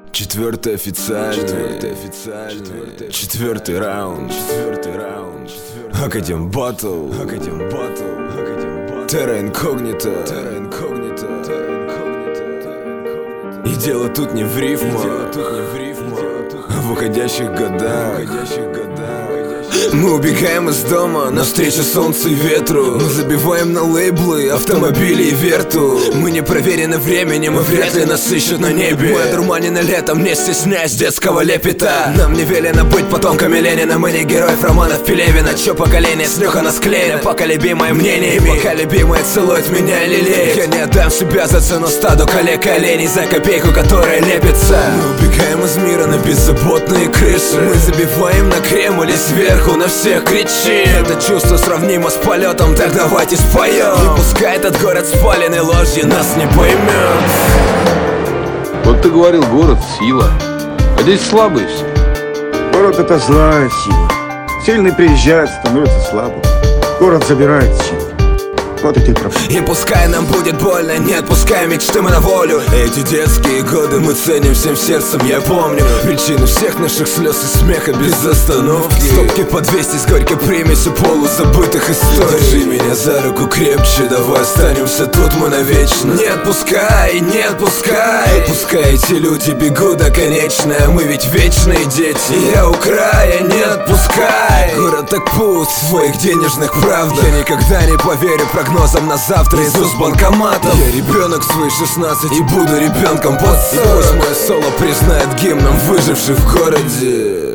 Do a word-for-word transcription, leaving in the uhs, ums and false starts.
Четвертый официальный, четвертый официальный, четвертый раунд, четвертый раунд, Академ Батл, Академ Батл, Академ Батл, Терра Инкогнита, Терра Инкогнита, Терра Инкогнита. И дело тут не в рифмах, дело тут не в рифмах, а в уходящих годах, уходящих годах. Мы убегаем из дома навстречу солнцу и ветру. Мы забиваем на лейблы, автомобили и верту. Мы не проверены временем и вряд ли нас ищут на небе. Мы одурманены летом, не стесняясь детского лепета. Нам не велено быть потомками Ленина. Мы не героев романов Пелевина. Чё поколение снюхано склеено поколебимое мнениями. Пока любимая целует меня и лелеет, я не отдам себя за цену стаду коллег и оленей, за копейку, которая лепится. Мы убегаем из мира на беззаботные крыши. Мы забиваем на Кремль и сверху на всех кричим. Это чувство сравнимо с полетом, так давайте споем. И пускай этот город спаленный ложью нас не поймет. Вот ты говорил, город — сила, а здесь слабые все. Город — это злая сила. Сильный приезжает, становится слабым. Город забирает силу. Вот и ты прав. И пускай нам будет больно, не отпускай мечты мы на волю. Эти детские годы мы ценим всем сердцем, я помню причину всех наших слез и смеха без остановки. Стопки по двести с горькой примесью полузабытых историй. Держи меня за руку крепче, давай останемся тут мы навечно. Не отпускай, не отпускай. Пускай эти люди бегут до конечной, а мы ведь вечные дети. Я у края, не отпускай. Город так пуст в своих денежных правдах. Я никогда не поверю прогнозам на завтра из уст банкоматов. Я ребенок в свои шестнадцать и буду ребенком под сорок. Пусть мое соло признает гимном выживших в городе.